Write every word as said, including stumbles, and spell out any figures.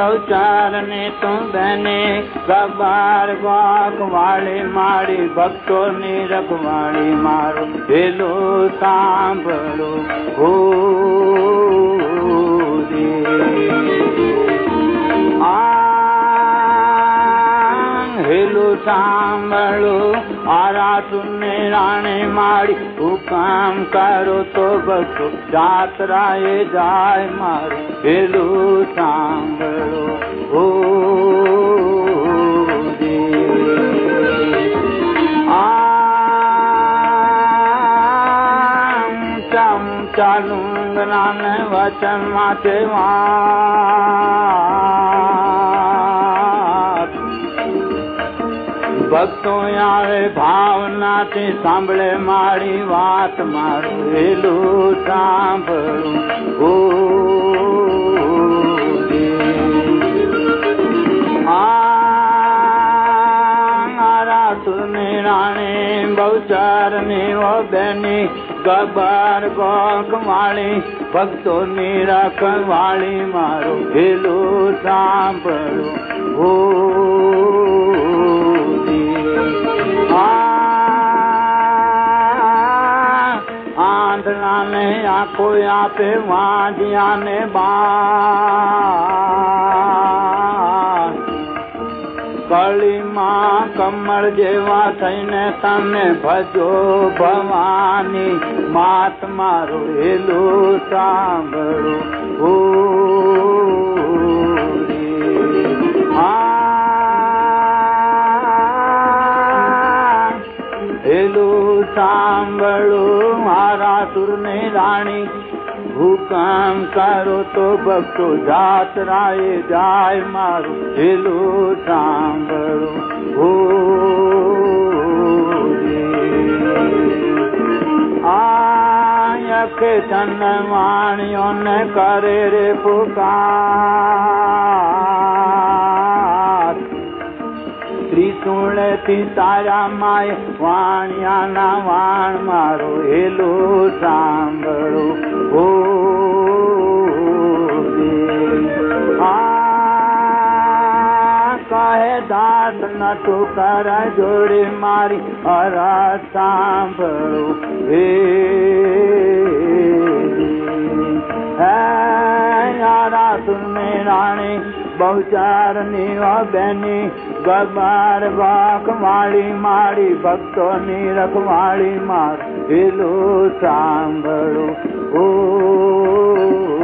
बहुचार ने तू बहने गबार वाक वाली मारी भक्तो ने रखवाड़ी मारो हेलो सांभळो हो हेलो सांभळो आरा सुने राणे मारी हुकाम करो तो भक्तो जात्राए जाय मारो हेलो सांभळो हो चालूंग नान वचन माथे भक्तो आवे भावना थी सांभळे मारी वात मारो हेलो सांभळो हो आरा सुने राणे बहुचार ने वो बहनी गबार गोक वाली भक्तो ने रखवाली मारो हेलो सांभळो हो आंधळा ने आंखो आपे वांझिया ने बास कली मां कमर जेवा थईने तने भजो भवानी मात मारो हेलो सांभळो हो हेलो सांभळो मारा सुर ने राणी हुकाम करो तो भक्तो जात्राए जाय मारो हेलो सांभळो हो आयखे तन वाणियों ने करे रे पुकार त्रिशूल थी तारा माय वाणिया ना वाण मारो हेलो सांभळो हो कहे दास नटू कर जोड़ी मारी और सांभळो हे यारा सुने राणी बहुचार नी बहनी गबार वाक वाली मारी भक्तो नी रखवाली मार हेलो सांभळो ओ